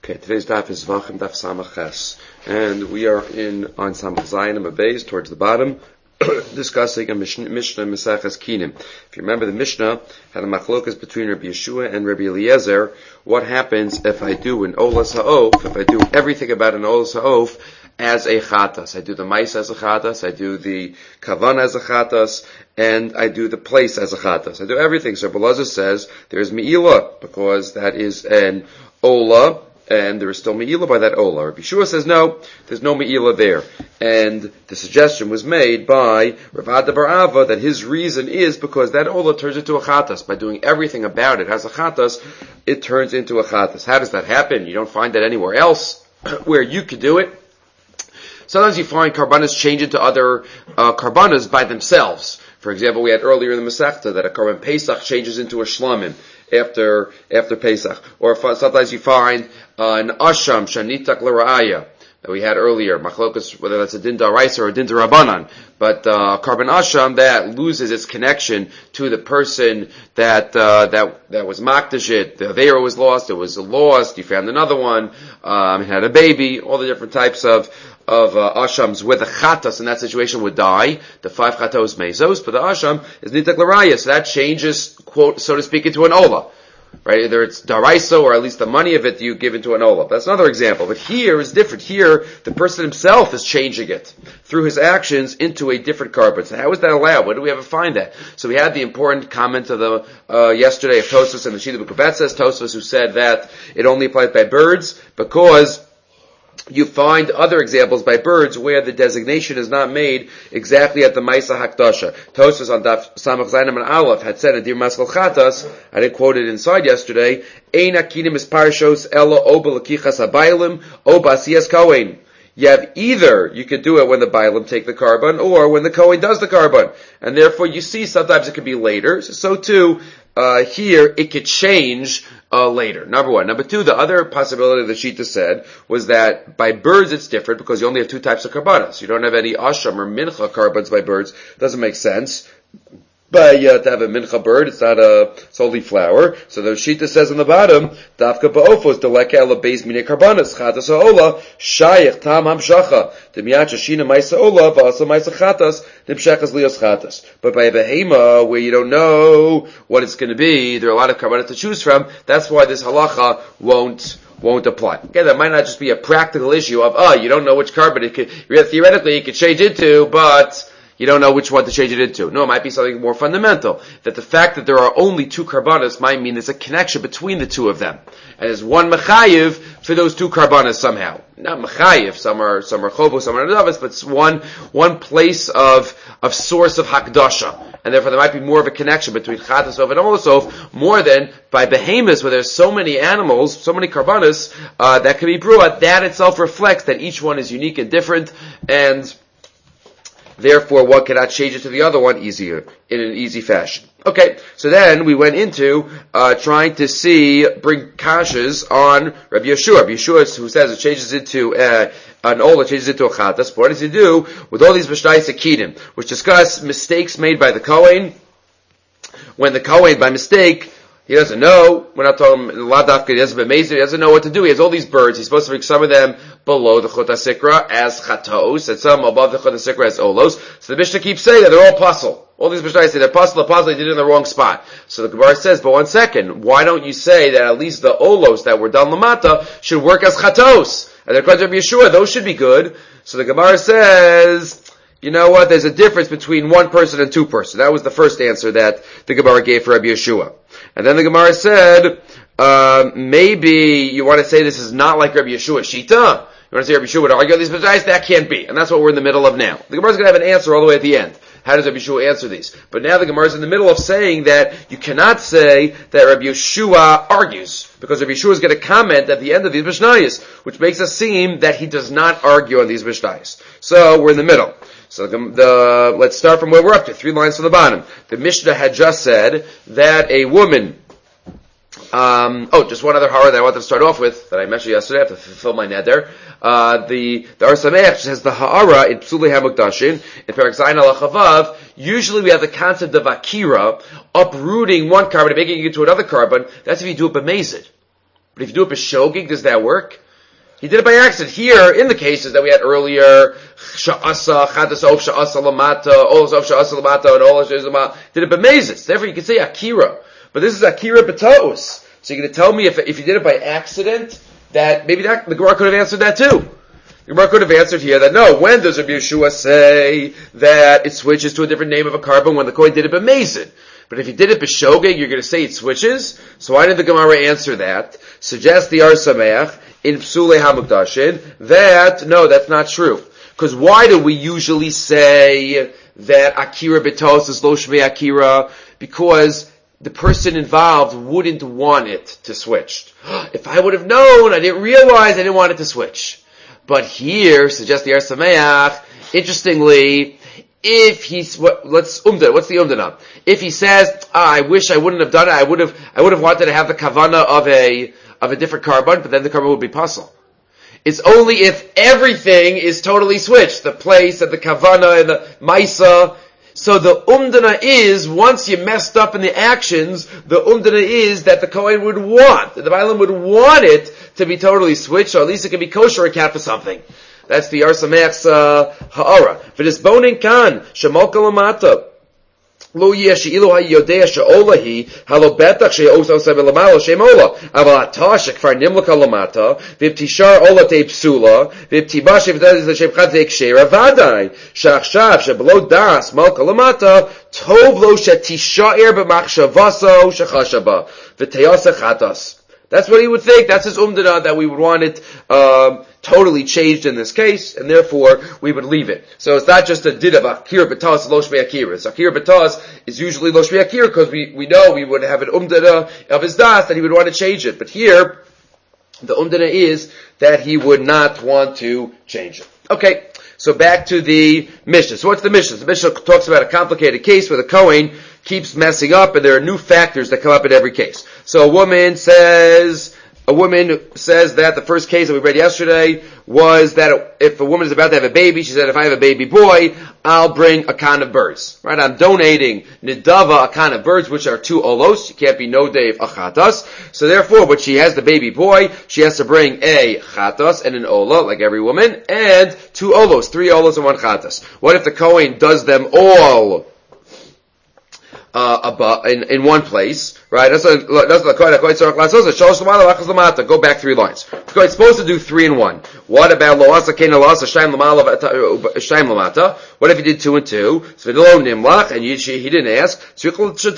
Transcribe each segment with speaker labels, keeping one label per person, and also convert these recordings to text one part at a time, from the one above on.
Speaker 1: Okay, today's daf is Vachim Daf Samaches, and we are on Samach Zayin and Mabeis towards the bottom, discussing a Mishnah Maseches Kinim. If you remember, the Mishnah had a machlokas between Rabbi Yeshua and Rabbi Eliezer. What happens if I do an Olas Ha'of, if I do everything about an Olas Ha'of as a chatas? I do the mais as a chatas, I do the kavan as a chatas, and I do the place as a chatas. I do everything. So Belazar says there's me'ilah, because that is an Ola, and there is still me'ilah by that Ola. Rabbi Yeshua says no, there's no me'ilah there. And the suggestion was made by Rav Ada bar Ava that his reason is because that Ola turns into a chatas. By doing everything about it as a chatas, it turns into a chatas. How does that happen? You don't find that anywhere else where you could do it. Sometimes you find karbanas change into other karbanas by themselves. For example, we had earlier in the Masechta that a karban Pesach changes into a shlamim after Pesach. Or sometimes you find an asham shanitak l'ra'aya that we had earlier, machlokas, whether that's a din daraisa or a din darabanan. But karban asham that loses its connection to the person that was makdashit. The aveira was lost, it was lost, you found another one, it had a baby, all the different types of ashams where the chatas in that situation would die, the 5 chatos mesos, but the asham is nitak l'raya, so that changes, quote, so to speak, into an ola. Right? Either it's daraisa or at least the money of it you give into an ola. That's another example. But here is different. Here, the person himself is changing it through his actions into a different carbon. So how is that allowed? Where do we ever find that? So we had the important comment of the yesterday of Tosfos and the Shita B'Kubetzes, Tosfos, who said that it only applies by birds because you find other examples by birds where the designation is not made exactly at the Maisa Hakdasha. Tosfos on Daf Samach Zayin and Aleph had said in Dir Maskal Chatas, I didn't quote it inside yesterday, Ein Akinim is Parshos Ella Oba Lakichas HaBailim Oba Asiyas Kohen. You have either, you could do it when the Bailim take the carbon, or when the Kohen does the carbon. And therefore you see sometimes it could be later. So too, here it could change later. Number one. Number two, the other possibility that Shita said was that by birds it's different because you only have two types of karbanas. You don't have any asham or mincha karbans by birds. Doesn't make sense. But to have a mincha bird, it's not a solely flower. So the Shita says on the bottom, Dafka ba'ofos deleka ela beis mine karbanas chatas ha'ola shayich tam hamshacha demiyat shina ma'isa ola va'asa ma'isa chatas nimshechas lios chatas. But by a behema where you don't know what it's going to be, there are a lot of karbanas to choose from. That's why this halacha won't apply. Okay, that might not just be a practical issue of you don't know which carbon it could theoretically it could change into, but you don't know which one to change it into. No, it might be something more fundamental. That the fact that there are only two karbanas might mean there's a connection between the two of them. And there's one mechayiv for those two karbanas somehow. Not mechayiv, some are chobo, some are nadavas, but it's one place of source of hakdasha. And therefore there might be more of a connection between chatasov and olasov, more than by behemoths where there's so many animals, so many karbanas, that can be brought. That itself reflects that each one is unique and different, and therefore, one cannot change it to the other one in an easy fashion. Okay, so then we went into trying to bring kashas on Rabbi Yeshua. Rabbi Yeshua, who says it changes into an ola, changes into a chatas. What does he do with all these mishnayos akidim, which discuss mistakes made by the Kohen? When the Kohen, by mistake, he doesn't know. We're not talking ladafka. He doesn't be amazing. He doesn't know what to do. He has all these birds. He's supposed to bring some of them below the chut hasikra as chatos, and some above the chut hasikra as olos. So the Mishnah keeps saying that they're all puzzle. All these Mishnah say they're puzzle. They did it in the wrong spot. So the Gemara says, but one second, why don't you say that at least the olos that were done lamata should work as chatos? And they're according to Rabbi Yeshua, those should be good. So the Gemara says, you know what? There's a difference between one person and two persons. That was the first answer that the Gemara gave for Rabbi Yeshua. And then the Gemara said, maybe you want to say this is not like Rabbi Yeshua Shita? You want to say Rabbi Yeshua would argue these b'zayis? That can't be. And that's what we're in the middle of now. The Gemara is going to have an answer all the way at the end. How does Rabbi Yeshua answer these? But now the Gemara is in the middle of saying that you cannot say that Rabbi Yeshua argues, because Rabbi Yeshua is going to comment at the end of these mishnayos, which makes us seem that he does not argue on these mishnayos. So we're in the middle. So let's start from where we're up to, 3 lines from the bottom. The Mishnah had just said that a woman, just one other horror that I wanted to start off with, that I mentioned yesterday, I have to fulfill my neder. The Ar Sameach says the ha'ara in Psulei HaMukdashin, in Perek Zayin Al Chavav, usually we have the concept of akira, uprooting one carbon and making it into another carbon. That's if you do it b'mezid. But if you do it b'shogig, does that work? He did it by accident. Here, in the cases that we had earlier, sha'asa, chadas of sha'asa lamata, olas of sha'asa lamata, and olas sha'asa did it b'mezes. Therefore, you can say akira. But this is akira b'taos. So you're going to tell me if you did it by accident, that maybe the Gemara could have answered that too. The Gemara could have answered here that no, when does Rabbi Yeshua say that it switches to a different name of a carbon when the Kohen did it b'mezid? But if you did it b'shogeg, you're going to say it switches. So why did the Gemara answer that? Suggests the Ar Sameach in Psulei HaMukdashin that no, that's not true. Because why do we usually say that Akira B'tos is Lo Shmei Akira? Because the person involved wouldn't want it to switch. If I would have known, I didn't realize I didn't want it to switch. But here, suggests the Ar Sameach, interestingly, if he's, what's the umdana? If he says, I wish I wouldn't have done it, I would have wanted to have the kavana of a different carbon, but then the carbon would be puzzle. It's only if everything is totally switched, the place and the kavana and the maisa. So the umdana is, once you messed up in the actions, the umdana is that the Kohen would want, the Bailam would want it to be totally switched, or at least it can be kosher or cat for something. That's the Ar Sameach's ha'ara. V'nis bonin kan, shemal kalamata. Lo yeh she'ilu ha'yodea she'olahi, halo betach she'os oseh v'lamalo she'mola. Aval atah shekfar nimla kalamata, v'ibtishar ola te psula, v'ibtiba she'v'daz she'pchad te kshera vadai. She'achshav she'belo das mal kalamata, tov lo she'tishaer b'machshavaso she'chashaba, v'teyaseh chatas. That's what he would think. That's his umdana, that we would want it totally changed in this case, and therefore we would leave it. So it's not just a did of akira b'tas lo shmei akira. So akira b'tas is usually lo shmei akira because we know we would have an umdana of his das that he would want to change it. But here, the umdana is that he would not want to change it. Okay. So back to the Mishnah. So what's the Mishnah? The Mishnah talks about a complicated case where the Kohen keeps messing up, and there are new factors that come up in every case. So a woman says that the first case that we read yesterday was that if a woman is about to have a baby, she said, if I have a baby boy, I'll bring a con of birds. Right? I'm donating nidava, a con of birds, which are 2 olos. You can't be no day of achatas. So therefore, when she has the baby boy, she has to bring a chatas and an ola, like every woman, and 2 olos, 3 olos and 1 chatas. What if the Kohen does them all in one place, right? That's the Kohen. Go back 3 lines. It's supposed to do 3 and 1. What about loasa ken loasa shayim lamata? What if he did 2 and 2? So and he didn't ask. So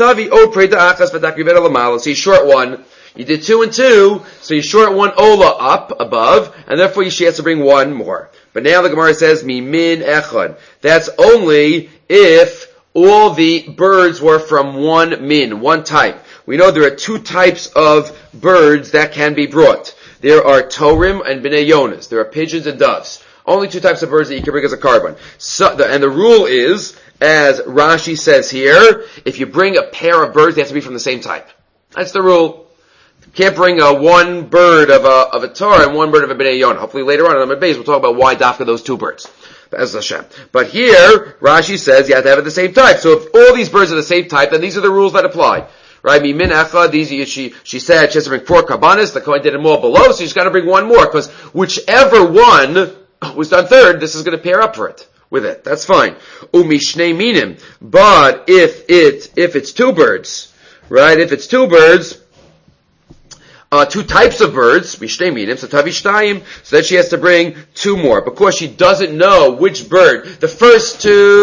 Speaker 1: he's short 1. You did 2 and 2, so you short 1 ola up above, and therefore she has to bring 1 more. But now the Gemara says mimin echad. That's only if all the birds were from one min, one type. We know there are 2 types of birds that can be brought. There are torim and bnei yonas. There are pigeons and doves. Only 2 types of birds that you can bring as a carbon. And the rule is, as Rashi says here, if you bring a pair of birds, they have to be from the same type. That's the rule. You can't bring one bird of a Torah and 1 bird of a bnei yonah. Hopefully later on in the base we'll talk about why dafka those 2 birds. As Hashem. But here, Rashi says you have to have it the same type. So if all these birds are the same type, then these are the rules that apply. Right? Mimin echa, she said she has to bring 4 karbanis, the Kohen did them all below, so she's got to bring 1 more, because whichever one was done third, this is going to pair up for it, with it. That's fine. Umishnei minim. But if it's 2 birds, right? If it's 2 birds, 2 types of birds, mishnei minim, so tavishtayim, so then she has to bring 2 more, because she doesn't know which bird. The first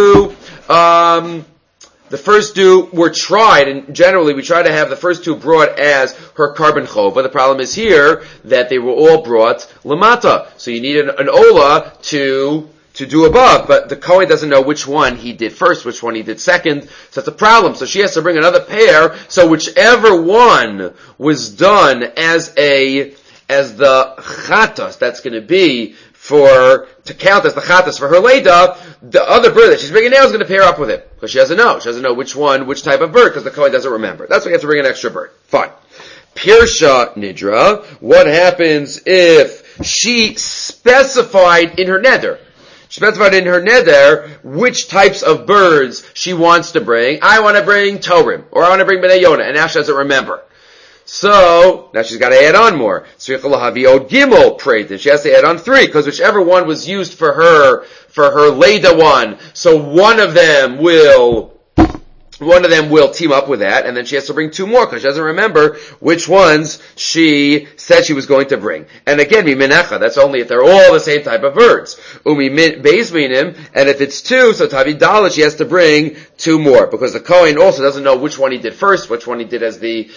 Speaker 1: two were tried, and generally we try to have the first 2 brought as her carbon chov, but the problem is here that they were all brought lamata, so you need an ola to do above, but the Kohen doesn't know which one he did first, which one he did second, so that's a problem. So she has to bring another pair, so whichever one was done as the chatas, that's going to be to count as the chatas for her leda, the other bird that she's bringing now is going to pair up with it, because she doesn't know. She doesn't know which type of bird, because the Kohen doesn't remember. That's why you have to bring an extra bird. Fine. Pirsha nidra, what happens if she specified in her neder? She specified in her neder which types of birds she wants to bring. I want to bring Torim, or I want to bring Bnei Yonah, and now she doesn't remember. So now she's got to add on more. Tzricha lahavi od gimel preitin. She has to add on 3 because whichever one was used for her Leda one. So one of them will team up with that, and then she has to bring 2 more because she doesn't remember which ones she said she was going to bring. And again, mimenecha, that's only if they're all the same type of birds. Beis minim, and if it's 2, so tavi dalet, she has to bring 2 more because the Kohen also doesn't know which one he did first, which one he did as the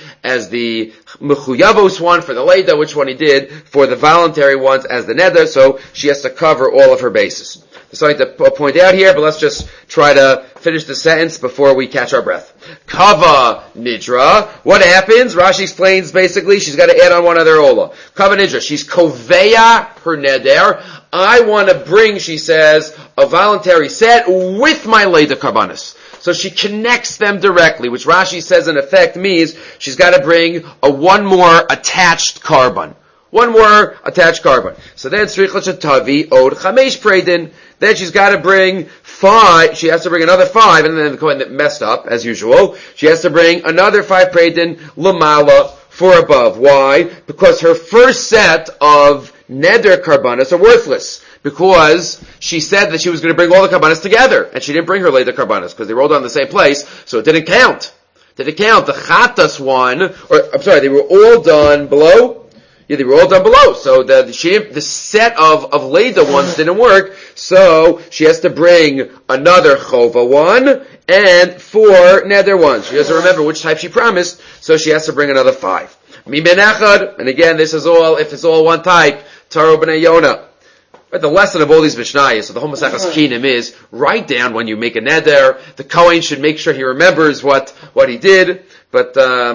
Speaker 1: mechuyavos one for the Leda, which one he did for the voluntary ones as the neder, so she has to cover all of her bases. There's something to point out here, but let's just try to finish the sentence before we catch our breath. Kava nidra. What happens? Rashi explains basically she's got to add on one other ola. Kava nidra. She's koveya her neder. I want to bring, she says, a voluntary set with my Leda karbanis. So she connects them directly, which Rashi says in effect means she's got to bring one more attached carbon. One more attached carbon. So then tzricha shetavi od chamesh preidin. Then she's got to bring 5. She has to bring another 5, and then the Kohen messed up as usual. She has to bring another 5 preidin lamala for above. Why? Because her first set of neder karbanas are worthless. Because she said that she was going to bring all the karbanas together, and she didn't bring her later karbanas because they were all done in the same place, so it didn't count. Did it count? The chatas one, they were all done below. Yeah, they were all done below. So the set of Leda ones didn't work. So she has to bring another chova one and 4 neder ones. She doesn't remember which type she promised, so she has to bring another 5. Mi ben echad, and again, this is all, if it's all one type, Taro b'nei Yonah. But the lesson of all these Mishnayos, so the whole Masechus Kinim is, write down when you make a neder. The Kohen should make sure he remembers what he did, but,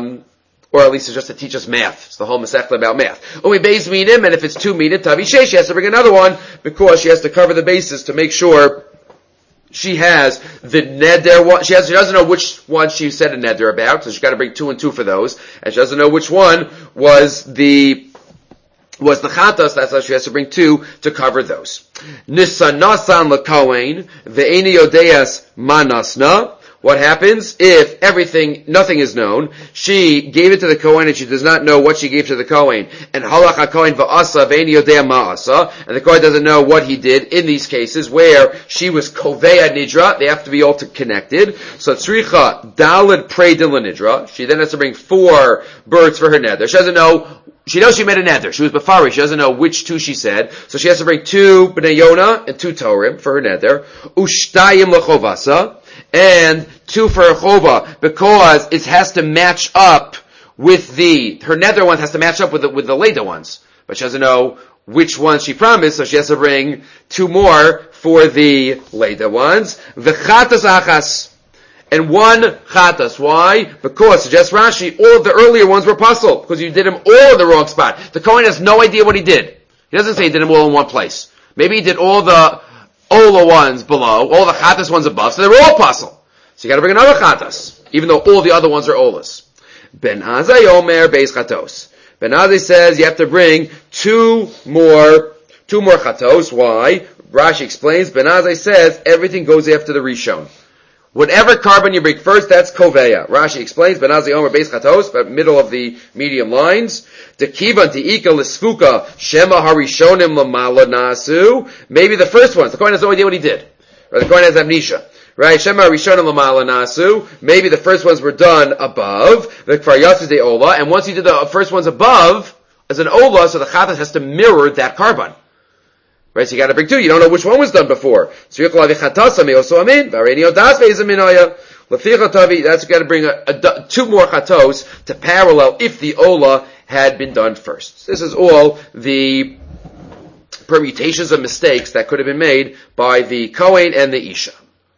Speaker 1: or at least it's just to teach us math. It's the whole Masechta about math. Umi beis minim, and if it's 2 minim, tavi sheish, she has to bring another one, because she has to cover the bases to make sure she has the neder one. She doesn't know which one she said a neder about, so she's got to bring 2 and 2 for those, and she doesn't know which one was the chatas, that's how she has to bring 2 to cover those. Nisanasan l'kohen, ve'eni yodeas manasna. What happens if nothing is known? She gave it to the Kohen and she does not know what she gave to the Kohen. And halach HaKohen va'asa ve'eni yodea ma'asa. And the Kohen doesn't know what he did in these cases where she was koveya nidra. They have to be all connected. So tzricha daled preidin l'nidra. She then has to bring 4 birds for her neder. She doesn't know. She knows she made a neder. She was befari. She doesn't know which 2 she said. So she has to bring 2 b'nei Yonah and 2 Torim for her neder. Ushtayim l'chovasa. And 2 for her chova, because it has to match up with her nether one has to match up with the Leda ones. But she doesn't know which ones she promised, so she has to bring 2 more for the Leda ones. V'chatas achas. And 1 chatas. Why? Because, suggests Rashi, all of the earlier ones were puzzle, because you did them all in the wrong spot. The Kohen has no idea what he did. He doesn't say he did them all in one place. Maybe he did all the Ola ones below, all the chatas ones above, so they were all puzzle. So you gotta bring another chatas, even though all the other ones are olas. Ben Azai Omer Beis Chatos. Ben Azai says you have to bring 2 more chatos. Why? Rashi explains, Ben Azai says everything goes after the Rishon. Whatever carbon you bring first, that's koveya. Rashi explains, Ben Azai Omer Beis Chatos, but middle of the medium lines. Tekivan teika l'sfuka shema harishonim l'mala nasu. Maybe the first ones. The Kohen has no idea what he did. Or the Kohen has amnesia. Right? Shema harishonim l'mala nasu. Maybe the first ones were done above. The kfar yatzis de ola. And once you did the first ones above, as an ola, so the chatas has to mirror that carbon. Right? So you gotta bring 2. You don't know which one was done before. So you have to that's got to bring 2 more chatos to parallel if the ola had been done first. This is all the permutations of mistakes that could have been made by the Kohen and the Isha.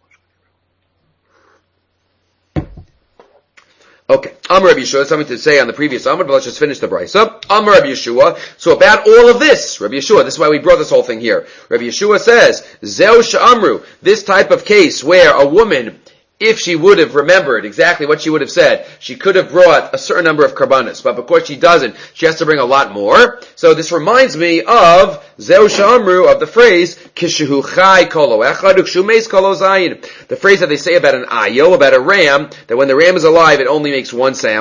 Speaker 1: Okay, Amar Rabbi Yeshua, something to say on the previous Amar, but let's just finish the Brisa. Amar Rabbi Yeshua, so about all of this, Rabbi Yeshua, this is why we brought this whole thing here. Rabbi Yeshua says, Zeu she'amru, this type of case where a woman, if she would have remembered exactly what she would have said, she could have brought a certain number of karbanos, but because she doesn't, she has to bring a lot more. So this reminds me of Zeu she'amru, of the phrase, Kishehu chai kolo echad ukshumeis kolo zayin. The phrase that they say about an ayil, about a ram, that when the ram is alive, it only makes 1 sound.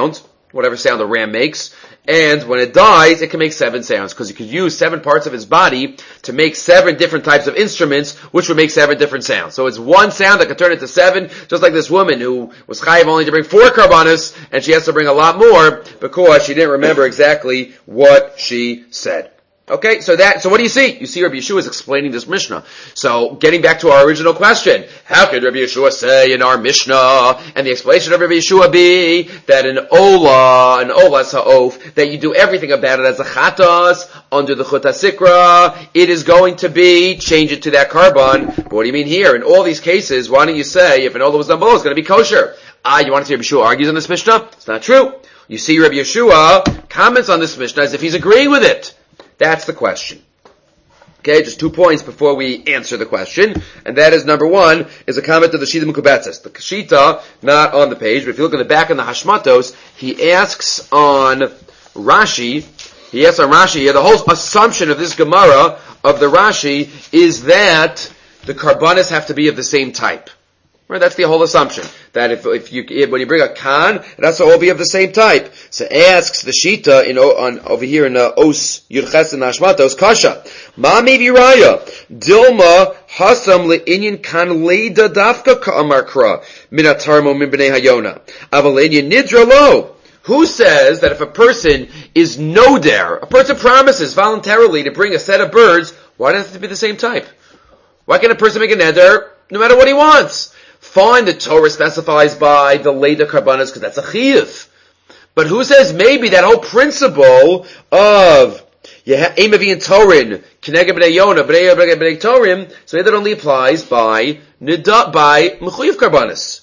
Speaker 1: whatever sound the ram makes, and when it dies, it can make 7 sounds, because you could use 7 parts of its body to make 7 different types of instruments, which would make 7 different sounds. So it's one sound that could turn into 7, just like this woman who was chayiv only to bring 4 karbanos, and she has to bring a lot more, because she didn't remember exactly what she said. Okay, so what do you see? You see Rabbi Yeshua is explaining this Mishnah. So, getting back to our original question, how could Rabbi Yeshua say in our Mishnah, and the explanation of Rabbi Yeshua be, that an ola is ha'of, that you do everything about it as a chatas, under the chut hasikra, it is going to be, change it to that carbon. But what do you mean here? In all these cases, why don't you say, if an ola was done below, it's going to be kosher? You want to see Rabbi Yeshua argues on this Mishnah? It's not true. You see Rabbi Yeshua comments on this Mishnah as if he's agreeing with it. That's the question. Okay, just 2 points before we answer the question, and that is, number 1, is a comment of the Shita Mekubetzes. The Shita, not on the page, but if you look in the back in the Hashmatos, he asks on Rashi, the whole assumption of this Gemara, of the Rashi, is that the karbanis have to be of the same type. Right, that's the whole assumption. That when you bring a kan, it has to all be of the same type. So asks the Shita over here in Os Yudches and Hashmatos, Kasha. Ma maybe Raya. Dilma hasam le'inyan kan leida dafka ka'amar kra. Minatarmo min b'nei hayona. Aval inyan nidra lo. Who says that if a person is noder, a person promises voluntarily to bring a set of birds, why does it have to be the same type? Why can't a person make a neder no matter what he wants? Fine, the Torah specifies by the Leida Karbanas because that's a chiyuv. But who says maybe that whole principle of Emavi and Torin, Kenega B'nei Yona, B'nei Torim, so that only applies by Mechuyev Karbanas.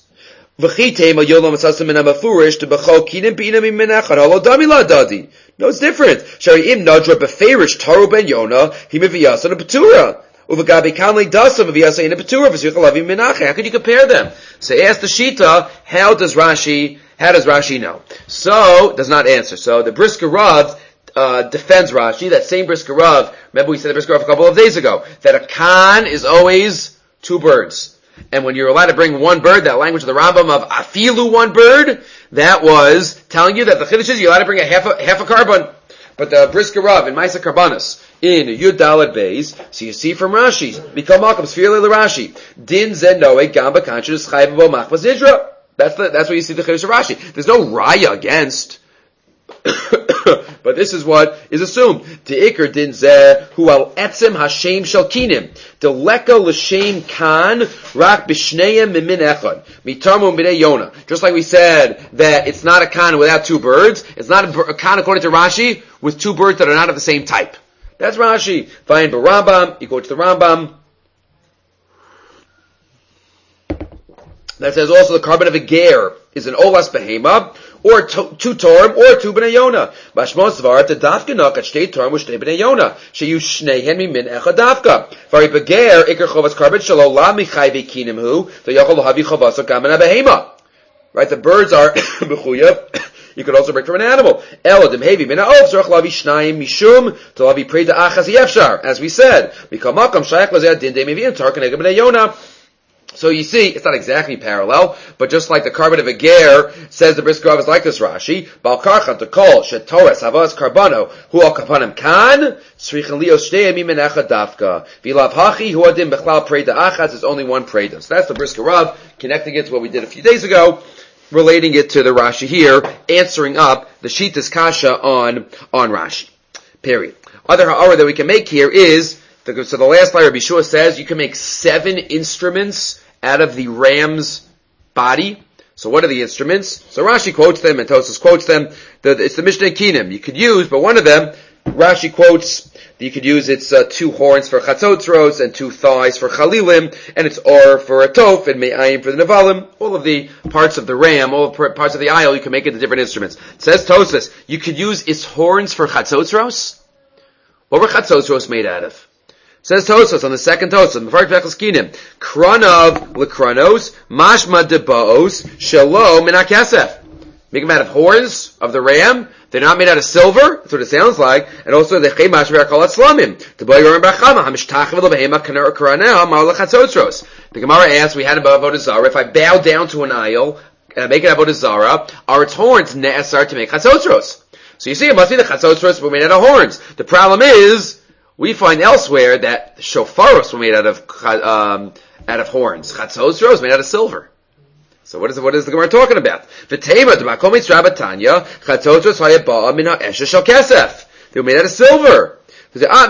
Speaker 1: No, it's different. Shari'im Nadra Beferish Taru Ben Yona, Himaviyasa and Petura. How could you compare them? So ask the Shita, how does Rashi know? So, does not answer. So the Brisker Rav defends Rashi, that same Brisker Rav, remember we said the Brisker Rav a couple of days ago, that a kan is always 2 birds. And when you're allowed to bring 1 bird, that language of the Rambam of afilu 1 bird, that was telling you that the Chiddush is you're allowed to bring a half a carbon. But the Brisker Rav in Maisa Karbanas, in Yud Daled Beis, so you see from Rashi, Mikol Makom Sfirle Rashi, Din Zenoe Gamba Kanshus Chayv Bo Machvas Idra. That's what you see the Chiddush of Rashi. There's no raya against, but this is what is assumed. Te'ikr Din Zeh Hu Al Etzem Hashem Shel Kinim, Deleka L'Shem Kan Rak B'Shneim Mimin Echad Mitarmu B'nei Yona. Just like we said that it's not a kan without 2 birds, it's not a kan according to Rashi with 2 birds that are not of the same type. That's Rashi. Fine, but Rambam, you go to the Rambam. That says also the carbon of a ger is an olas behema, or 2 torim, or 2 b'nei Yona. Mashmos var to dafka nok at shtei torim with shtei b'nei Yona. Sheyu shneihen mimin echad dafka. Vari beger iker chovas carbon shalo la michayve kinim hu, to yachol havi chovas kamana behema. Right, the birds are mechuyev. You could also break from an animal. As we said. So you see, it's not exactly parallel, but just like the carbon of a ger says the Brisker Rav is like this Rashi, Bal Karchan to call Shetores Havas Carbano, Hu Al Kapanim Kan, Srichan Leo Shtei Mimim Echad Dafka, Vilav Hachi, Hu Adim Bechlal Preda Achaz, is only 1 Preda. So that's the Brisker Rav, connecting it to what we did a few days ago, relating it to the Rashi here, answering up the Shita's Kasha on Rashi. Period. Other ha'ara that we can make here is, so the last line Rabbi Yeshua says you can make 7 instruments out of the ram's body. So what are the instruments? So Rashi quotes them and Tosas quotes them. It's the Mishnah Kinim. You could use, but one of them, Rashi quotes, you could use its 2 horns for chatzotzros and 2 thighs for chalilim, and its or for a tof and me'ayim for the nevalim. All of the parts of the ram, all the parts of the aisle, you can make into different instruments. It says Tosas, you could use its horns for chatzotzros. What were chatzotzros made out of? Says Tosas on the second Tosas, Mefarek Vechas Kinim, Kranav lekranos, mashma debaos, shelo min hakesef. Make them out of horns of the ram. They're not made out of silver. That's what it sounds like. And also the chemash v'arkalat slamim. The boy brachama hamishtach v'lobehema karanah ma'ol chatzotros. The Gemara asks, we had about Avodah Zarah, if I bow down to an idol, make an avodah zara, are its horns ne'asar to make chatzotzros? So you see, it must be the chatzotzros were made out of horns. The problem is, we find elsewhere that the shofaros were made out of horns. Chatzotzros made out of silver. So what is the Gemara talking about? V'tema d'makom mitzrah Tanya chatzotzros hayaba'a min ha'esher shel kesef. They were made out of silver. Maybe that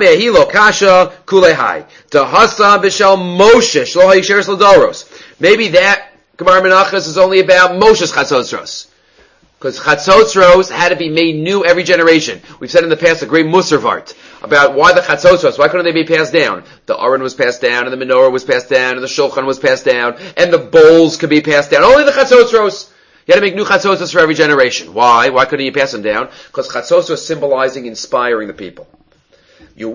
Speaker 1: Gemara Menachos is only about Moshe's Chatzotzros. Because Chatzotzros had to be made new every generation. We've said in the past a great Musar Vart about why the Chatzotzros, why couldn't they be passed down? The Aron was passed down, and the Menorah was passed down, and the Shulchan was passed down, and the bowls could be passed down. Only the Chatzotzros. You had to make new Chatzotzros for every generation. Why? Why couldn't you pass them down? Because Chatzotzros is symbolizing inspiring the people. You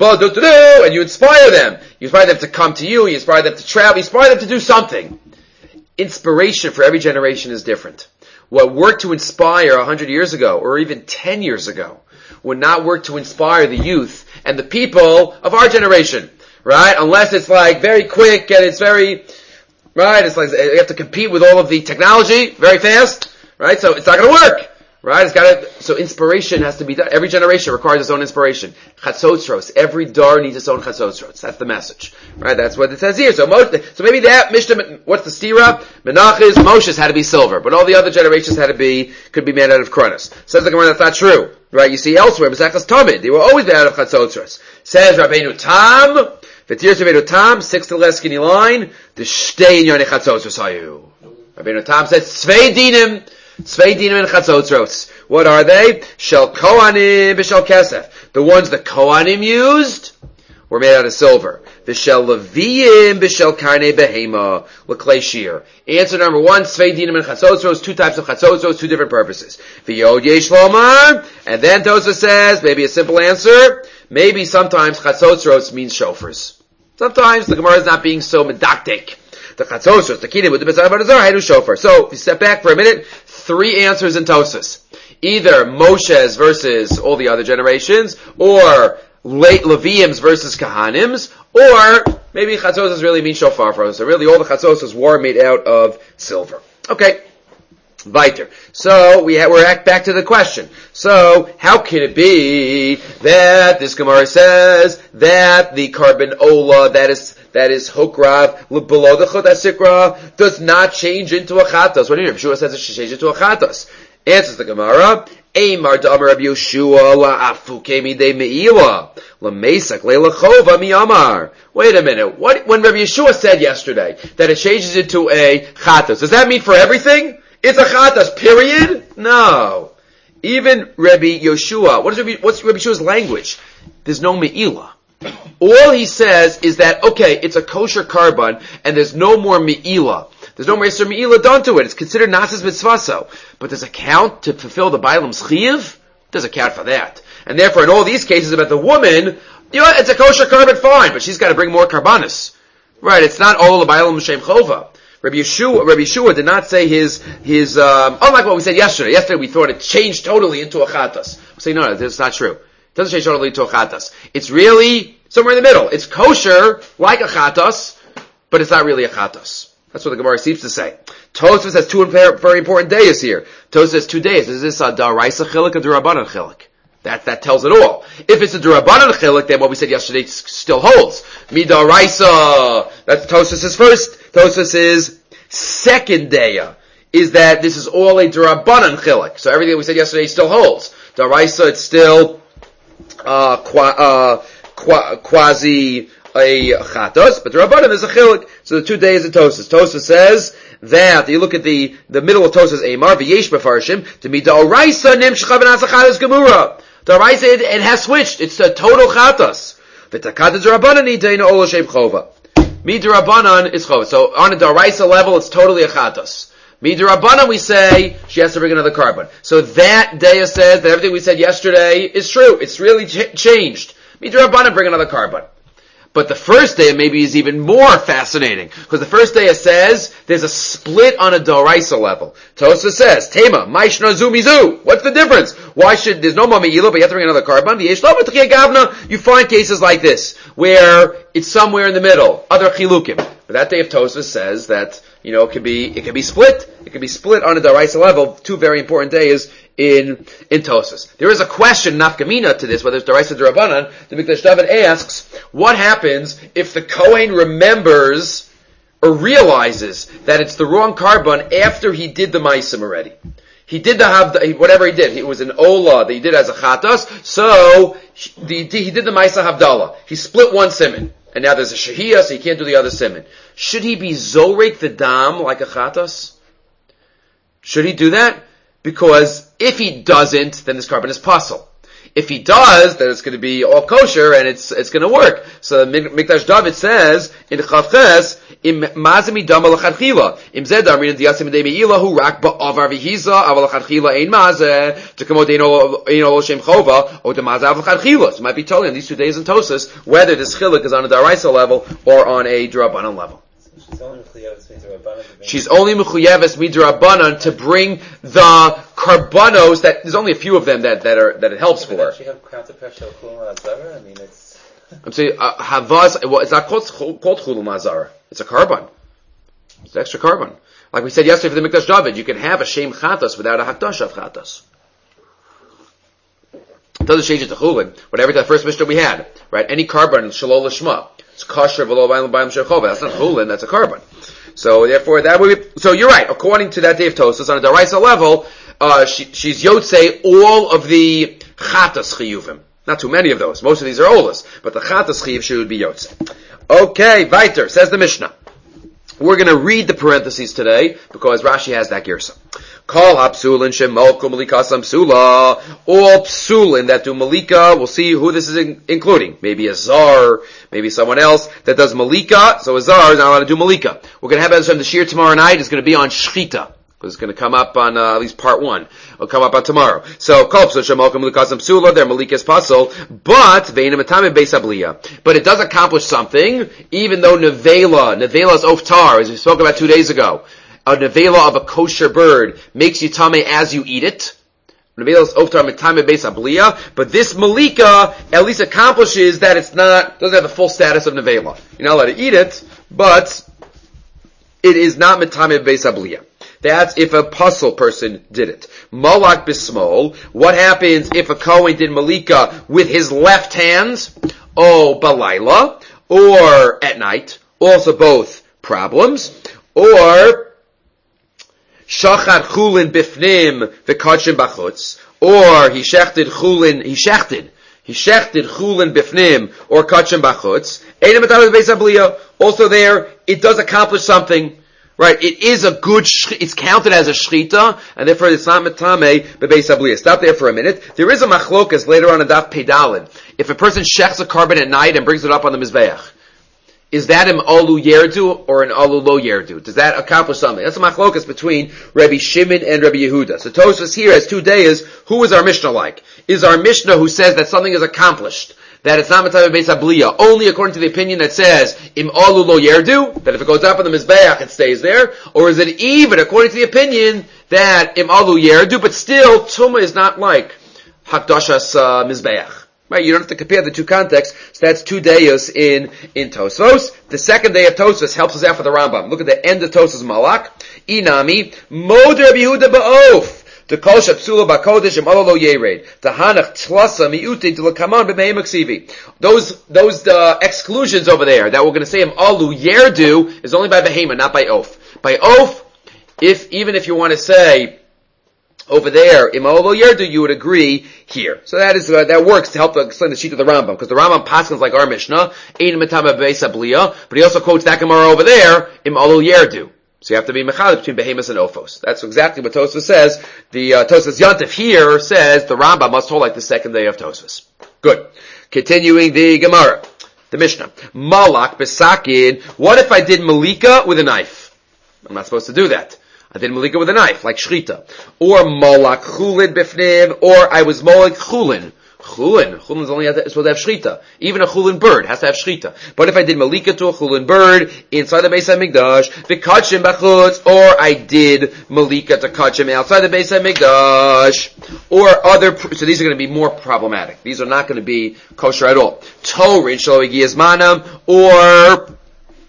Speaker 1: do, and you inspire them. You inspire them to come to you, you inspire them to travel, you inspire them to do something. Inspiration for every generation is different. What worked to inspire 100 years ago, or even 10 years ago, would not work to inspire the youth and the people of our generation. Right? Unless it's like very quick and it's very, right? It's like you have to compete with all of the technology very fast. Right? So it's not going to work. Right? So inspiration has to be done. Every generation requires its own inspiration. Chatzotzros. Every dar needs its own chatzotzros. That's the message. Right? That's what it says here. So maybe that Mishnah, what's the stira? Menachos, Moshe's had to be silver, but all the other generations could be made out of kronos. Says the Gemara, that's not true. Right? You see elsewhere, Mesechus Tamid, they were always made out of chatzotzros. Says Rabbeinu Tam, V'tir Rabbeinu Tam, 6th to the last skinny line, the shtei in yonei chatzotzros hayu. Rabbeinu Tam says, Tzvei dinim and chatzotzros. What are they? Shel kohanim b'shel kesef. The ones the kohanim used were made out of silver. V'shel leviyim b'shel karnei behema l'klei shir. Answer number 1, tzvei dinim and chatzotzros, 2 types of chatzotzros, 2 different purposes. V'yod yesh lomar, and then Tosfos says, maybe a simple answer, maybe sometimes chatzotzros means shofars. Sometimes the Gemara is not being so medactic. The chatzotzros, the kinim with the bezar barazar, hainu shofar. So, if you step back for a minute, 3 answers in Tosfos. Either Moshe's versus all the other generations, or late Leviim's versus Kahanims, or maybe chatzotzos really mean shofar for us. So really all the chatzotzos were made out of silver. Okay. Weiter. So we're back to the question. So how can it be that this Gemara says that the carbon ola that is hukrav below the chut asikra does not change into a chatos? What do you mean? Yeshua says it should change into a chatos. Answers the Gemara. Eimar da'amar Rabbi Yeshua la'afuke midei me'ila l'mesak le'lachova miyamar. Wait a minute. When Rabbi Yeshua said yesterday that it changes into a chatos, does that mean for everything? It's a chatas, period? No. Even Rabbi Yeshua, what's Rabbi Yeshua's language? There's no me'ila. All he says is that, okay, it's a kosher carbon, and there's no more me'ila. There's no more Yisur me'ila done to it. It's considered nasas mitzvaso. But does it count to fulfill the Bailam's chiyuv? Does it count for that? And therefore, in all these cases about the woman, it's a kosher carbon, fine, but she's got to bring more karbanis. Right, it's not all the Bailam Shem Chova. Rabbi Yeshua did not say his unlike what we said yesterday. Yesterday we thought it changed totally into a chatas. We say, no, that's not true. It doesn't change totally into a chatas. It's really somewhere in the middle. It's kosher, like a chatas, but it's not really a chatas. That's what the Gemara seems to say. Tosfos has 2 very important days here. Tosfos has 2 days. Is this a daraisa chilik or durabanan chilik? That tells it all. If it's a durabanan chilik, then what we said yesterday still holds. Midaraisa, that's Tosfos' first. Tosfos' second daya is that this is all a durabanan chilik. So everything that we said yesterday still holds. Daraisa, it's still quasi a chatos, but durabanan is a chilik. So the 2 days of Tosfos. Tosfos says that you look at the middle of Tosfos Eimar v'yesh befarshim to be daraisa nimshcha b'nas chatos gemura. Daraisa it has switched. It's a total chatos. V'takata durabanan nidayna ola shem chova. Midirabanan is chova. So on a daraisa level, it's totally a chatos. Midirabanan, we say she has to bring another carbon. So that daya says that everything we said yesterday is true. It's really changed. Midirabanan, bring another carbon. But the first daya maybe is even more fascinating, because the first daya says there's a split on a daraisa level. Tosfos says, Tema, Maishna Zumizu. What's the difference? There's no Mami'ila, but you have to bring another carbon. You find cases like this, where it's somewhere in the middle, other chilukim. But that day of Tosfos says that it could be split. It could be split on a daraisa level. Two very important days in Tosfos. There is a question, nafkamina, to this, whether it's daraisa or derabanan. The Mikdash David asks, what happens if the Kohen remembers or realizes that it's the wrong carbon after he did the maisim already? He did whatever he did. It was an ola that he did as a chatas, so he did the maisa havdalah. He split one siman. And now there's a shahiyah, so he can't do the other siman. Should he be zorek the dam like a chatas? Should he do that? Because if he doesn't, then this carbon is pasul. If he does, then it's going to be all kosher and it's going to work. So Mikdash David says in Chavches, im mazimi dam alachadchila im zed amrin diyasim de meilahu rak ba'avar v'hiza aval alachadchila ein mazeh to come out ein ol shem chova or the mazeh alachadchila. So it might be totally on these 2 days in Tosas whether this chilik is on a daraisa level or on a drabanan level. She's only mechuyeves midrabanan to bring the karbanos that there's only a few of them that it helps for her. I'm saying havaz. Well, it's not called chulul mazara. It's a carbon. It's an extra carbon. Like we said yesterday for the Mikdash David, you can have a shem chatas without a hakdash of chatas. It doesn't change it to chulin. Whatever the first Mishnah we had, right? Any carbon shalol lishma. It's kosher v'lo b'ayim shechova. That's not chulin. That's a carbon. So therefore, that would be. So you're right. According to that day of Tosas, on a daraisa level, she's yotzei all of the chatas chiyuvim. Not too many of those. Most of these are olas, but the chatas chiyuv should be yotzei. Okay, weiter says the Mishnah. We're going to read the parentheses today because Rashi has that girsa. Kol hapsulin shemolku malikasam psula. All psulin that do malika. We'll see who this is including. Maybe a zar, maybe someone else that does malika. So a zar is not allowed to do malika. We're going to have this from the shir tomorrow night. It's going to be on shchita. It's going to come up on at least part 1. It'll come up on tomorrow. So kol psul shemolku malikasam psula. Their malika is pasul, but ve'ina matame beis abliya. But it does accomplish something, even though nevela is oftar, as we spoke about 2 days ago. A nevela of a kosher bird makes you tame as you eat it. Nevela is oftar matame beis abliya. But this malika at least accomplishes that doesn't have the full status of nevela. You're not allowed to eat it, but it is not matame beis abliya. That's if a puzzle person did it. Malak bismol. What happens if a Kohen did malika with his left hand? Oh, balayla. Or at night. Also both problems. Or shachar chulin bifnim v'kachim bachutz. Or he shechted chulin bifnim or kachim bachutz. Eina matame beis abliya. Also there, it does accomplish something. Right, it is it's counted as a shchita, and therefore it's not metame bebeis abliya. Stop there for a minute. There is a machlokas later on in Daf Pedalin. If a person shechs a carbon at night and brings it up on the mizbeach, is that an alu yerdu or an alu lo yerdu? Does that accomplish something? That's a machlokas between Rabbi Shimon and Rabbi Yehuda. So Tosfos here has 2 days. Who is our Mishnah like? Is our Mishnah who says that something is accomplished, that it's not matame beis abliya, only according to the opinion that says im alu lo yerdu, that if it goes up on the mizbeach it stays there, or is it even according to the opinion that im alu yerdu, but still tuma is not like hakdashas mizbeach? Right, you don't have to compare the two contexts. So that's 2 days in Tosfos. The second day of Tosfos helps us out for the Rambam. Look at the end of Tosfos Malak. Inami mod Rabbi Yehuda ba'of. To kol shapsula bakodesh im alu lo yered. To hanach tlasa miuti to lekaman b'mei maksivi. Those exclusions over there that we're going to say im alu yerdu is only by behema, not by oaf. By oaf, even if you want to say over there, im alu lo yerdu, you would agree here. So that works to help to explain the sheet of the Rambam, because the Rambam paskins like our Mishnah, ein matame beis abliya, but he also quotes that Gemara over there, im alu yerdu. So you have to be mechal between behemoths and ophos. That's exactly what Tosfos says. The Tosfos Yantif here says the Rambam must hold like the second day of Tosfos. Good. Continuing the Gemara, the Mishnah. Malak besakin. What if I did malika with a knife? I'm not supposed to do that. I did malika with a knife, like shchita. Or malak chulin bifnim, or I was malak chulin. Chulin is only supposed to have shchita. Even a chulin bird has to have shchita. But if I did malika to a chulin bird inside the Beis HaMikdash, v'kachim b'chutz, or I did malika to kachim outside the Beis HaMikdash, or so these are going to be more problematic. These are not going to be kosher at all. Torin shelo higiyas manam, or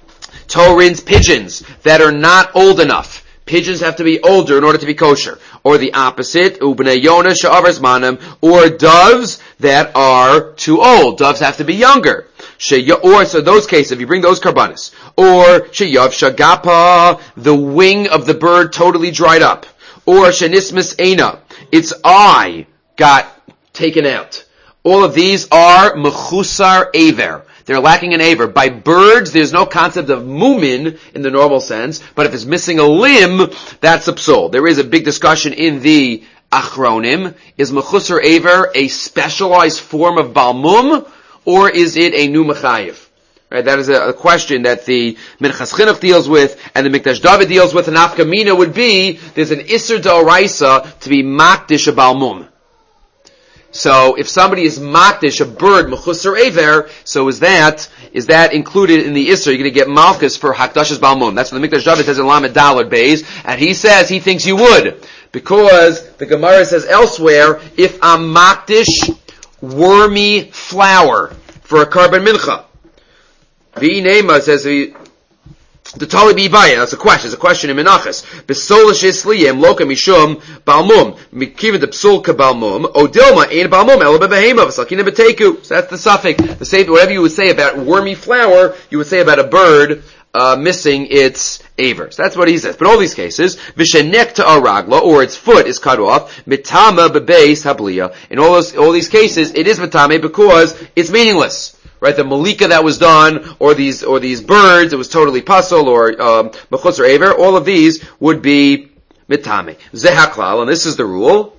Speaker 1: Torins, pigeons that are not old enough. Pigeons have to be older in order to be kosher. Or the opposite, ubnei yonah she'avar zmanim, or doves that are too old. Doves have to be younger. Or, so those cases, if you bring those karbanis. Or, sheyav shagapa, the wing of the bird totally dried up. Or, shenismis eina, its eye got taken out. All of these are mechusar aver. They're lacking an aver. By birds, there's no concept of mumin in the normal sense, but if it's missing a limb, that's a psul. There is a big discussion in the Achronim. Is mechusar aver a specialized form of balmum, or is it a new mechayiv? Right, that is a question that the Minchas Chinuch deals with, and the Mikdash David deals with, and Afkamina would be, there's an Isser D'Oraisa to be makdish a balmum. So if somebody is makdish, a bird, mechusar aver, so is that included in the Isser? You're going to get malchus for hakdashas balmum. That's what the Mikdash David says in Lamed Daled Beis, and he says he thinks you would. Because the Gemara says elsewhere, if I'm makdish wormy flour for a carbon mincha. V'inema says the Tali B'Ibaya, that's a question. It's a question in Menachas. B'solish isliyim loka mishum balmum. Mikiva de psul ka balmum. Odilma ein balmum ela b'behema v'salkina b'teku. So that's the suffix. The same, whatever you would say about wormy flour, you would say about a bird missing its aver. So that's what he says. But all these cases, v'shenek ta'aragla, or its foot is cut off, mitama b'beis habliya. In all these cases, it is mitame because it's meaningless. Right, the malika that was done, or these birds, it was totally puzzle, or mechutz or aver, all of these would be mitame. Zehaklal, and this is the rule.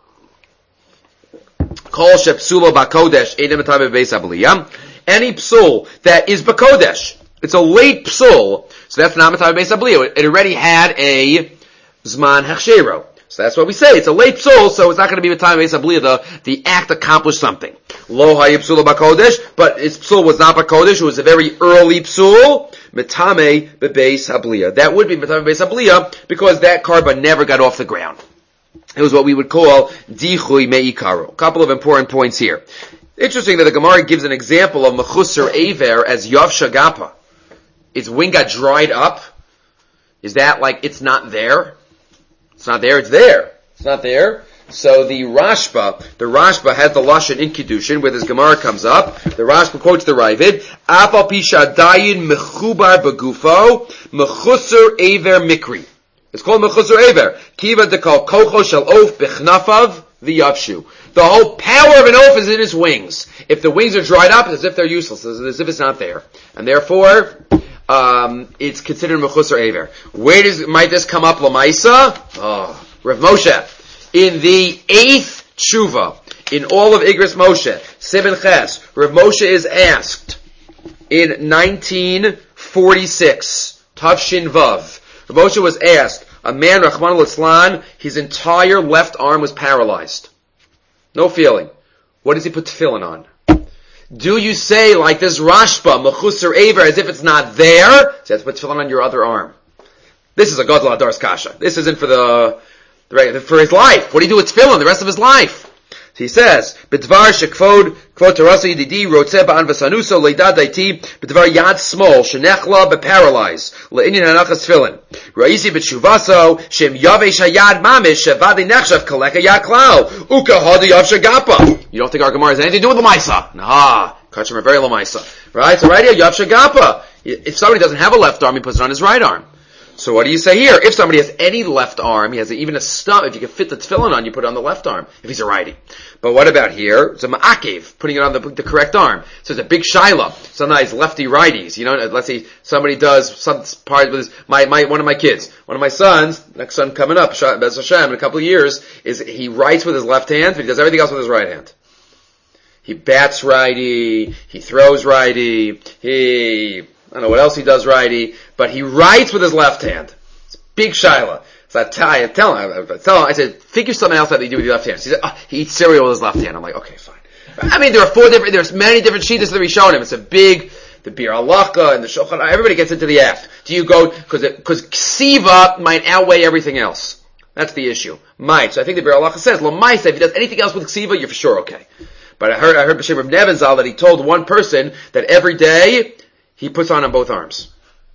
Speaker 1: Kol shepsulo bakodesh edem mitame beis abliyah. Any psul that is bakodesh, it's a late psul, so that's not mitame beis abliyah. It already had a zman hechshero. So that's what we say. It's a late psul, so it's not going to be mitame beis abliyah. The act accomplished something. Lo hayib psul bakodesh, but its psul was not bakodesh. It was a very early psul. Mitame bebeis habliya. That would be mitame bebeis habliya because that karba never got off the ground. It was what we would call dichui meikaro. A couple of important points here. Interesting that the Gemara gives an example of mechusar aver as yav shagapa. Its wing got dried up. Is that like it's not there? It's not there. It's there. It's not there. So the Rashba has the Lashon in Kiddushin, where this Gemara comes up. The Rashba quotes the Ravid, Afal pisha dayin mechubar begufo, mechusar aver mikri. It's called mechusar aver. Kiva dekal kocho shel of bechnafav v'yavshu. The whole power of an oaf is in its wings. If the wings are dried up, it's as if they're useless, it's as if it's not there. And therefore, it's considered mechusar aver. Might this come up lamaisa? Oh, Rav Moshe. In the 8th tshuva, in all of Igros Moshe, Siman Ches, Rav Moshe is asked in 1946, Tavshin Vav. Rav Moshe was asked, a man, Rachmana litzlan, his entire left arm was paralyzed. No feeling. What does he put tefillin on? Do you say like this Rashba, mechusar aver, as if it's not there? So you have to put tefillin on your other arm. This is a Gadol Adar's kasha. This isn't for his life. What do you do with tefillin the rest of his life? So he says, B'dvar shekvod terasa yididi rotzeh ba'an v'sanuso leidad daiti b'dvar yad small shenechla b'paralyze le'inyan hanachas tefillin ra'isi b'tshuvaso shem yavesh hayad mamish shevadi nechshav kaleka yad klal uka hadi yav shagapa. You don't think our Gemara has anything to do with the Lamaisa? Nah, Kachim are very Lamaisa. Right? So right here, yav shagapa. If somebody doesn't have a left arm, he puts it on his right arm. So what do you say here? If somebody has any left arm, he has even a stump, if you can fit the tefillin on, you put it on the left arm, if he's a righty. But what about here? It's a ma'akev, putting it on the correct arm. So it's a big shiloh. Sometimes lefty-righties, let's say somebody does some part with one of my kids, one of my sons, next son coming up, Bez Hashem, in a couple of years, is he writes with his left hand, but he does everything else with his right hand. He bats righty, he throws righty, I don't know what else he does righty, but he writes with his left hand. It's big shiloh. So I tell him, I said, figure something else that you do with your left hand. So he said, he eats cereal with his left hand. I'm like, okay, fine. I mean, there's many different sheets that we've shown him. It's a big, the Bir Halacha and the Shulchan, everybody gets into the act. Do you go, because Ksiva might outweigh everything else. That's the issue. Might. So I think the Bir Halacha says, L'maisa, if he does anything else with Ksiva, you're for sure okay. But I heard B'Shem Reb Neven Zal that he told one person that every day, he puts on both arms.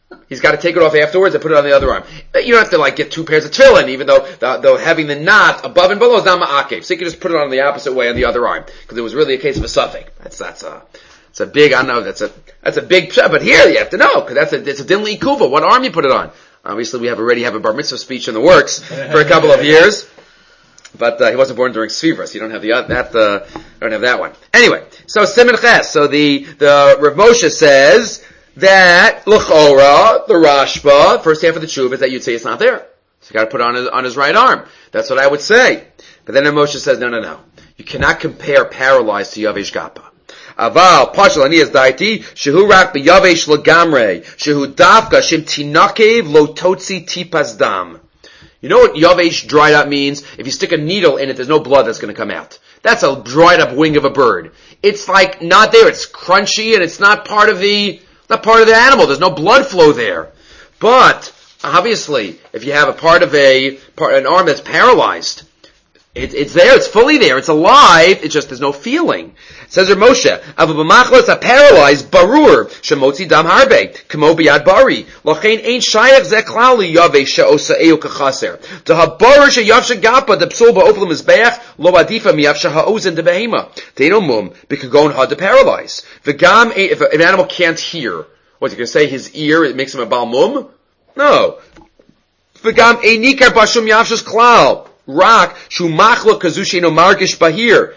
Speaker 1: He's got to take it off afterwards and put it on the other arm. You don't have to get two pairs of tefillin, even though having the knot above and below is not ma'akev. So you can just put it on the opposite way on the other arm, because it was really a case of a suffix. That's a big, I know, that's a big, but here you have to know, because it's a din l'ikuva, what arm you put it on. Obviously we already have a bar mitzvah speech in the works for a couple of years. But he wasn't born during Sfivra, so you don't have don't have that one. Anyway, so Siman Ches. So the Rav Moshe says that l'chora, the Rashba, first half of the tshuva is that you'd say it's not there. So you got to put it on his right arm. That's what I would say. But then Rav Moshe says no. You cannot compare paralyzed to Yavesh Gappa. Aval pashal aniyas daiti shehu rak beyavesh lagamre shehu dafka shim tinakev lo totzi tipas dam. You know what yavesh dried up means? If you stick a needle in it, there's no blood that's going to come out. That's a dried up wing of a bird. It's not there. It's crunchy and it's not part of the animal. There's no blood flow there. But obviously, if you have an arm that's paralyzed, it's there. It's fully there. It's alive. It's just there's no feeling. Says Rav Moshe, "Avu b'machlos a paralyzed barur shemotzi dam harbe kamo biyad bari lachein ein shayach ze klali yavesh she'osa'eu kachaser to habarur sheyavshe gapa the psul ba'ofel mizbeach lo adifa miyavshe ha'ozen de behema teino mum b'kagon had to paralyze v'gam if an animal can't hear, what's he going to say? His ear it makes him a bal mum? No. V'gam einikar bashum yavshes klal rak shu machlo kazushino margish bahir.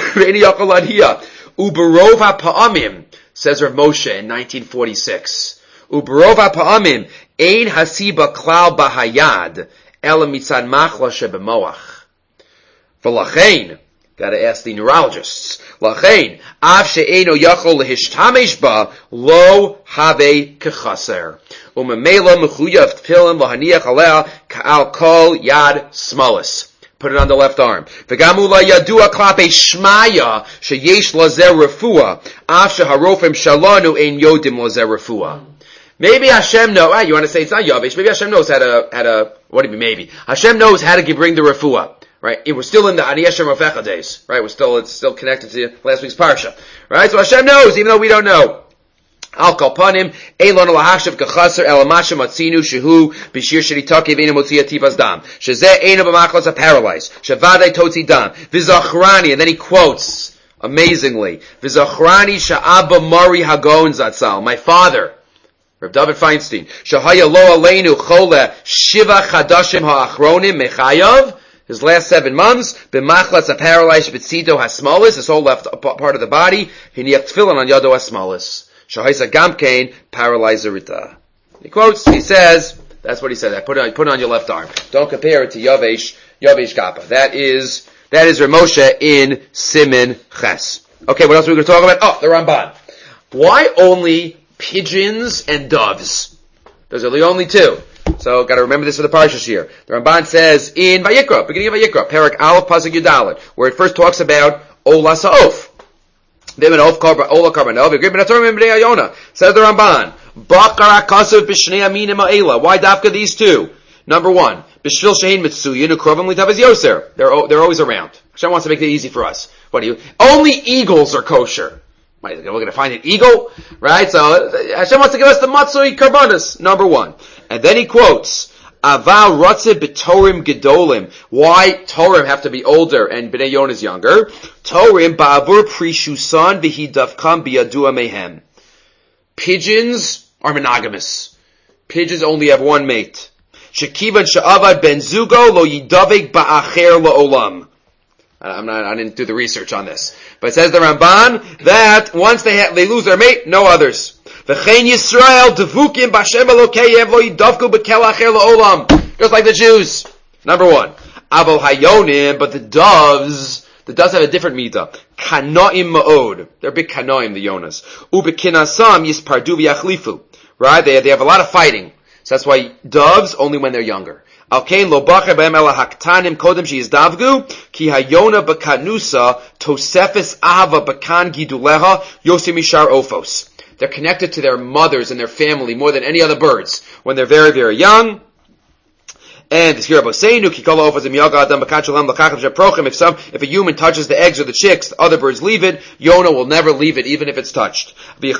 Speaker 1: Uberov ha'pa'amim, says Rav Moshe in 1946. Uberov ha'pa'amim, ein hasiba klal bahayad, ela mitzad machla shebemoach. V'lachein, gotta ask the neurologists, lachein, av she'eno yachol lehishtamesh ba, lo have kechaser. Umemela mechuyav tefillin lahaniach alea ka'al kol yad smalis. Put it on the left arm. V'gamula yadua klape shmaya sheyesh lazer refuah after harofim shalanu ein yodim lazer refuah. Maybe Hashem knows. You want to say it's not Yavesh? Maybe Hashem knows how to. What do you mean? Maybe Hashem knows how to bring the refuah. Right? We're still in the Ani Hashem Rafecha days. Right? It's still connected to last week's parsha. Right? So Hashem knows, even though we don't know. Al kalpanim elon lahashav kachaser elamashem matzinu shehu b'shir shenitakev ena motzia tipas dam shezeh ena b'machlas a paralyzed shavadei totzi dam v'zachrani, and then he quotes amazingly v'zachrani sha'aba mari hagon zatzal, my father Rav David Feinstein shahaya lo aleinu chole shiva chadashim ha'achronim mechayav, his last 7 months b'machlas a paralyzed b'tzito hasmalis, his whole left part of the body hiniach tefillin on yado hasmalis. Shahaisa Gamkain paralyzerita. He quotes, he says, that's what he said. Put it on your left arm. Don't compare it to Yavesh Gappa. That is Rav Moshe in Siman Ches. Okay, what else are we going to talk about? Oh, the Ramban. Why only pigeons and doves? Those are the only two. So, got to remember this for the parshas here. The Ramban says in Vayikra, beginning of Vayikra, Perak Aleph Pasuk Yudalet, where it first talks about Ola Sa'of. Says the Ramban, why dafka these two? Number one, they're always around. Hashem wants to make it easy for us. Only eagles are kosher. We're going to find an eagle? Right? So Hashem wants to give us the matzui karbanas, number one. And then he quotes, Aval Ratze b'Torim Gedolim. Why Torim have to be older and Bnei Yonah is younger? Torim ba'avur prishusan v'hidavkam biyadua mehem. Pigeons are monogamous. Pigeons only have one mate. Shekivan sha'avad ben zugo lo yidavek ba'acher la'olam. I didn't do the research on this. But it says the Ramban that once they lose their mate, no others. V'chein Yisrael devukim b'Hashem Elokeyev lo yidavku b'kel acher la'olam. Just like the Jews. Number one. Avol hayonim, but the doves have a different midah. Kanoim ma'od. They're big kanoim, the Yonas. Ubekinasam yispardu v'yachlifu. Right? They have a lot of fighting. So that's why doves only when they're younger. Alkein lo bacher b'hem ela haktanim kodem sheyizdavgu ki hayona b'kanusa tosefes ahava b'kan giduleha yosim mishar ofos. They're connected to their mothers and their family more than any other birds when they're very, very young. And if a human touches the eggs or the chicks, other birds leave it. Yonah will never leave it, even if it's touched. The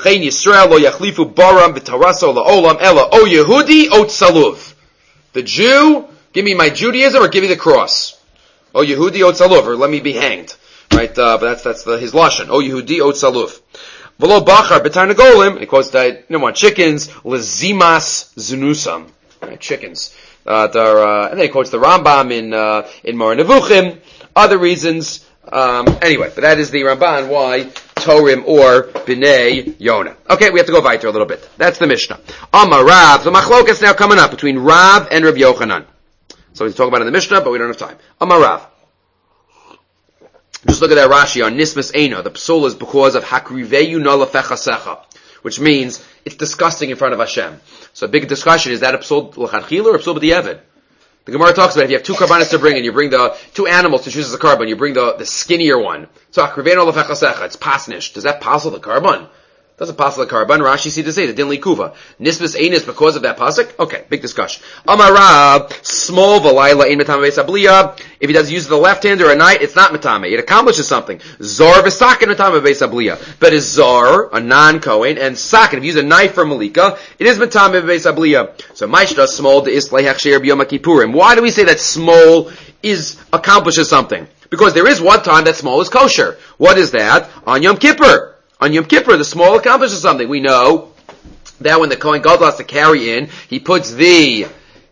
Speaker 1: Jew, give me my Judaism or give me the cross. O Yehudi Ot Saluf, or let me be hanged. Right, but that's his lashon. O Yehudi Ot Saluf. V'lo Bachar b'Tarnagolim, it quotes that, chickens, lezimas znusam. Right, chickens. And then he quotes the Rambam in Moreh Nevuchim, other reasons. Anyway, but that is the Ramban why Torim or B'nai Yonah. Okay, we have to go weiter a little bit. That's the Mishnah. Amar Rav, the Machlokas now coming up between Rav and Rav Yochanan. So we talk about it in the Mishnah, but we don't have time. Amar Rav. Just look at that Rashi on Nismas Eina. The psul is because of Hakriveyu na lefechasecha, which means it's disgusting in front of Hashem. So a big discussion, is that a psul l'chadchila or a psul b'di'evid? The Gemara talks about if you have two karbanos to bring and you bring the two animals to choose as a carbon, you bring the skinnier one. So Hakriveyu na lefechasecha, it's pasnish. Does that pass the carbon? Doesn't pass the carbon. Rashi see to say the din likuva. Nisbis ein is because of that pasuk. Okay, big discussion. Amarab small v'layla ein matame beisabliya. If he does use the left hand or a night, it's not matame. It accomplishes something. Zar v'sakin matame beisabliya. But is zar a non-kohen and sakin? If you use a knife for malika, it is matame beisabliya. So maishta small de islay hachsher b'yom kippurim. Why do we say that small accomplishes something? Because there is one time that small is kosher. What is that? On Yom Kippur. On Yom Kippur, the small accomplishes something. We know that when the Kohen Gadol has to carry in, he puts the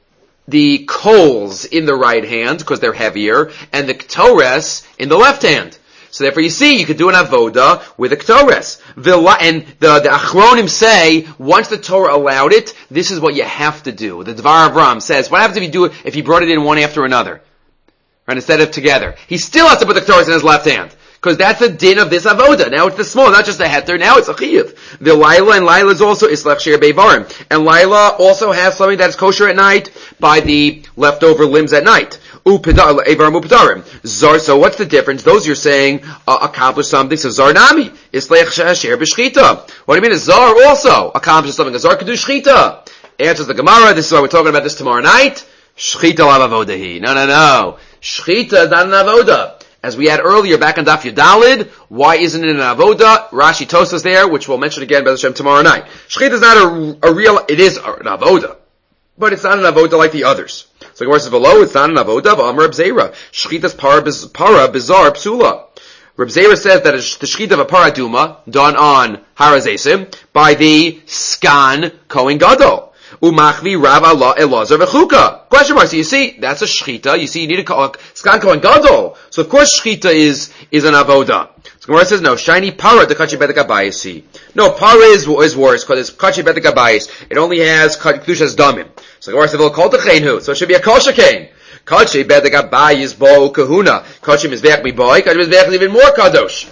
Speaker 1: coals in the right hand because they're heavier, and the ketores in the left hand. So therefore, you see, you could do an avoda with a ketores. And the Achronim say, once the Torah allowed it, this is what you have to do. The Dvar Avram says, what happens if you brought it in one after another? Right, instead of together. He still has to put the ketores in his left hand. Because that's the din of this avoda. Now it's the small, not just a heter. Now it's a chiyuv. The Laila, and Laila is also islach shir beivarim. And Laila also has something that's kosher at night by the leftover limbs at night. Evarim upedarim. Zar, so what's the difference? Those you're saying accomplish something. So Zar nami. Islach shir b'shchita. What do you mean? Zar also accomplishes something. A Zar could do shchita. Answers the Gemara. This is why we're talking about this tomorrow night. Shchita lav avodahi. No. Shchita is not an avoda. As we had earlier back on Daf Yudalid, why isn't it an avoda? Rashi Tosas there, which we'll mention again by the Shem tomorrow night. Shechita is not a real, it is an avoda, but it's not an avoda like the others. So Gemara says below, it's not an avoda, but Amar Reb Zera. Shechita's para bizar psula. Reb Zera says that it's the shechita of a paraduma done on Harazesim by the Skan Kohen Gadol. Umachvi Rav Allah Elazar v'chuka. Question mark. So you see, that's a shchita. You see, you need a skan kohen gadol. So of course, shchita is an avoda. So Gemara says no. Shiny para the kachi bedek abayis. No, para is worse because it's kachi bedek abayis. It only has kedushas damim. So Gemara says kol techenu. So it should be a kol shekain. Kachi bedek abayis bo kahuna. Kachi mizbeach mi boy. Kachi mizbeach is even more kadosh.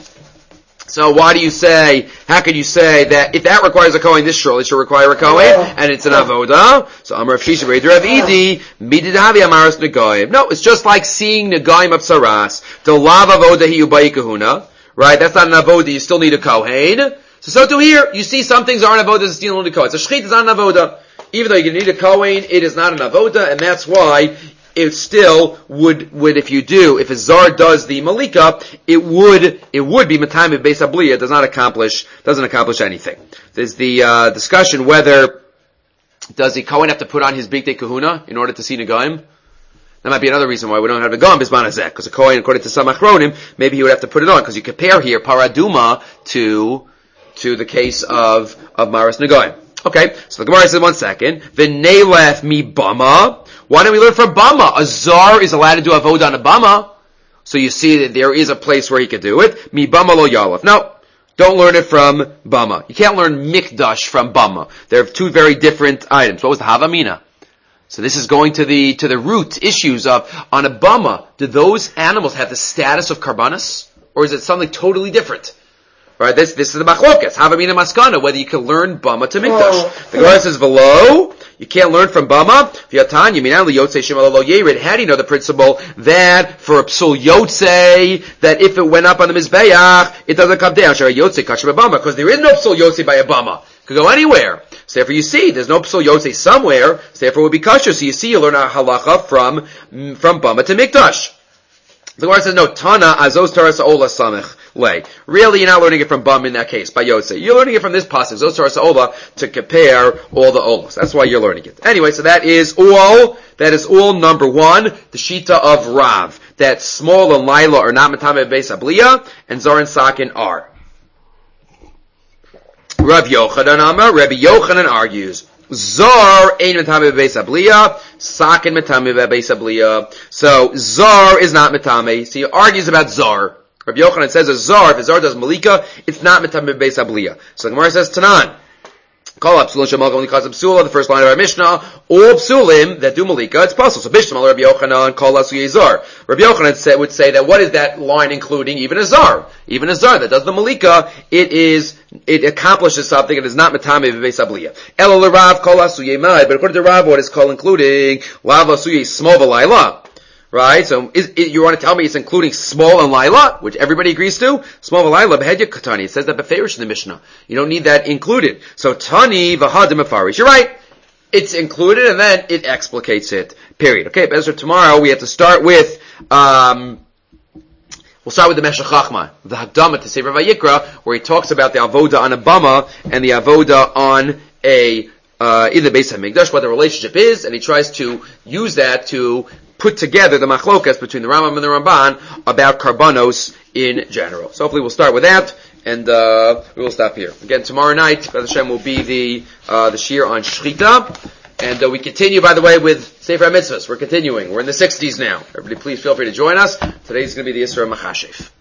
Speaker 1: So how could you say that if that requires a Kohen, this surely should require a Kohen, and it's an avoda? So Amar Rav Shisha B'Eder Rav Idi, Mididavi Amaras Negayim. No, it's just like seeing Negayim of Saras. The lav avoda hi ubayi kahuna. Right? That's not an avoda, you still need a Kohen. So too here, you see some things are an avoda, it's still need a Kohen. So shchit is not an avoda. Even though you need a Kohen, it is not an avoda, and that's why it still would if a Zar does the Malika, it would be Matayim Beis Abliya. It doesn't accomplish anything. There's the discussion whether does the Kohen have to put on his Bigdei Kahuna in order to see Negaim? That might be another reason why we don't have Negaim Bisman Hazeh, because a Kohen, according to some Achronim, maybe he would have to put it on, because you compare here Paraduma to the case of Maras Negaim. Okay, so the Gemara says 1 second. V'neilef mi bama. Why don't we learn from bama? A Zar is allowed to do avodah on a bama. So you see that there is a place where he could do it. Mi bama lo yalef. No, don't learn it from bama. You can't learn mikdash from bama. They're two very different items. What was the havamina? So this is going to the root issues of, on a bama, do those animals have the status of karbanas? Or is it something totally different? Right, this is the machlokas. Havamina maskana, whether you can learn bama to mikdash. The Gemara says below, you can't learn from bama. V'yatan yiminan liyotzei shemala lo yerid. How do you know the principle that for a psul yotzei, that if it went up on the mizbeach, it doesn't come down? Shara yotzei kachim bama, because there is no psul yotzei by a bama. It could go anywhere. So therefore you see, there's no psul yotze somewhere, so therefore it would be kosher. So you see, you learn a halacha from Bama to Mikdash. The Gemara says, no, Tana, Azos Taras Ola Samech Lay. Really, you're not learning it from Bam in that case, by Yotze. You're learning it from this passage, Azos Taras Ola, to compare all the Olas. That's why you're learning it. Anyway, so that is all number one, the Shita of Rav. That small and Lila are not Matame Beis Abliya, and Zar and Sakin are. Rav Yochanan argues, Zar ain't Matame Beis Abliya, Sakin Matame Beis Abliya. So, Zar is not Matame. So he argues about Zar. Rabbi Yochanan says a Zar, if a Zar does Malika, it's not Matame Beis Abliya. So the Gemara says, Tanan. Call up Psulin Shemal only cause of Psula, the first line of our Mishnah, all Psulim that do Malika, it's possible. So Bishmal, Rabbi Yochanan, call us Zar. Rabbi Yochanan would say that what is that line including? Even a Zar. Even a Zar that does the Malika, it accomplishes something, it is not Matame Beis Abliya. Ela Rav, call us Yemai, but according to Rav, what is called including Lava Suye Small V'Laila. Right? So, you want to tell me it's including small and Laila, which everybody agrees to? Small and Laila, Behedya Katani. It says that Beferish in the Mishnah. You don't need that included. So, Tani Vahadim Afarish. You're right. It's included and then it explicates it. Period. Okay, Bezra, tomorrow we have to start with, we'll start with the Meshech Chachma, the Hakdama to Sefer Vayikra, where he talks about the Avoda on a Bama and the Avoda on in the Beis HaMikdash, what the relationship is, and he tries to use that to put together the machlokas between the Rambam and the Ramban about karbanos in general. So hopefully we'll start with that, and we will stop here. Again, tomorrow night, B'ez Hashem, will be the shir on Shechita, and we continue, by the way, with Sefer HaMitzvahs. We're continuing. We're in the 60s now. Everybody please feel free to join us. Today's going to be the Yisra Machashev.